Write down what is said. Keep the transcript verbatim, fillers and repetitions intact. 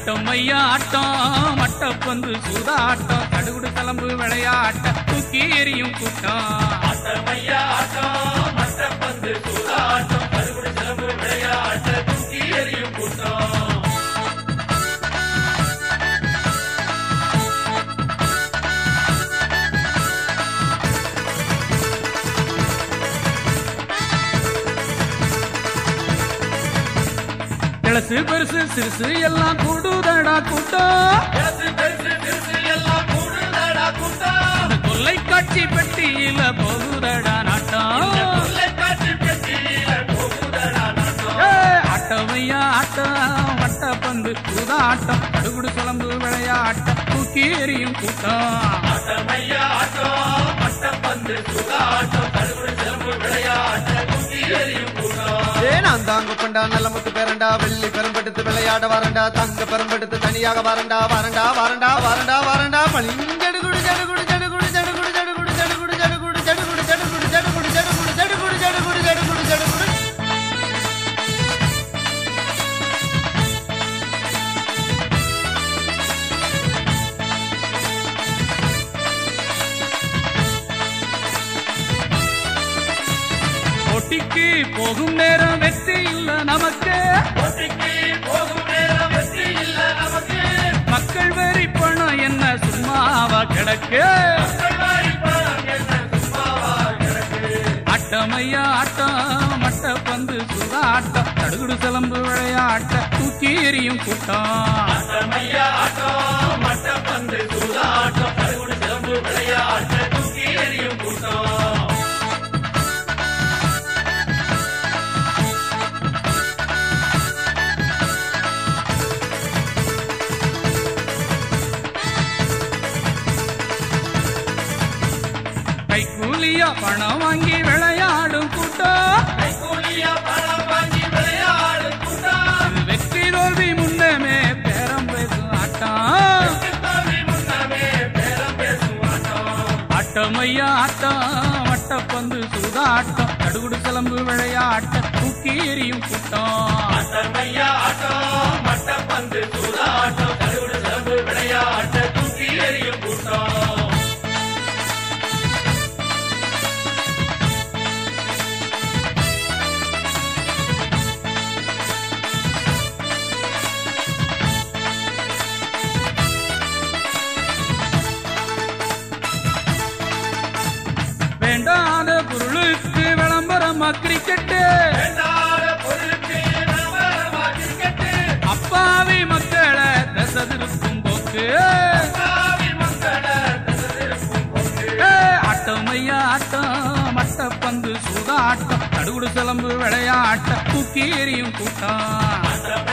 ஆட்டம் ஐயா ஆட்டம் மட்டப்பந்து சூதாட்டம் தடுகுடு தளம்பு விளையாட்ட தூக்கி எறியும் கூட்டம் ஆட்டம் ஐயா ஆட்டம் மட்டப்பந்து சூதாட்டம் தடுகுடு தளம்பு விளையாட்ட தூக்கி எறியும் கூட்டம் கிளசு பெருசு சிறுசு எல்லாம் கூடுதடா கூட்டம் கொல்லை காட்சி பெட்டியில போகுதடா நாட்டம் ஆட்டமையா ஆட்டம் மட்டப்பந்து சூதாட்டம் தடுகுடு சுழம்பு விளையாட்ட தூக்கி எறியும் கூட்டம் தாங்க கொண்டா நல்லமுத்து பேரண்டா வெள்ளி பெரும்பெடுத்து விளையாட வரண்டா தங்க பெரும்பெடுத்து தனியாக வரண்டா வரண்டா வரண்டா வரண்டா வரண்டா பளிஞ்சடுகுடு ஜடுகுடு ஜடுகுடு ஜடுகுடு ஜடுகுடு ஜடுகுடு ஜடுகுடு ஜடுகுடு ஜடுகுடு ஜடுகுடு ஜடுகுடு ஜடுகுடு ஜடுகுடு ஜடுகுடு ஜடுகுடு போட்டிக்கு போகும் நேரம் வெற்றி இல்ல நமக்கு மக்கள் வரி பணம் என்ன சும்மாவா கிடக்கு ஆட்டமையா ஆட்டம் மட்டப்பந்து சூதாட்டம் தடுகுடு சிலம்பு விளையாட்ட தூக்கி எறியும் கூட்டம் கைக்கூலியா பணம் வாங்கி விளையாடும் கூட்டம் இது வெற்றி தோல்வி முன்னமே பேரம் பேசும் ஆட்டம் ஆட்டமையா ஆட்டம் மட்டப்பந்து சூதாட்டம் தடுகுடு சிலம்பு விளையாட்ட தூக்கி எறியும் கூட்டம் வேண்டாத பொருளுக்கு விளம்பரமா கிரிக்கெட்டு அப்பாவி மக்களை தசதிருக்கும் போக்கு ஆட்டமையா ஆட்டம் மட்டப்பந்து சூதாட்டம் தடுகுடு சிலம்பு விளையாட்ட தூக்கி எறியும் கூட்டம்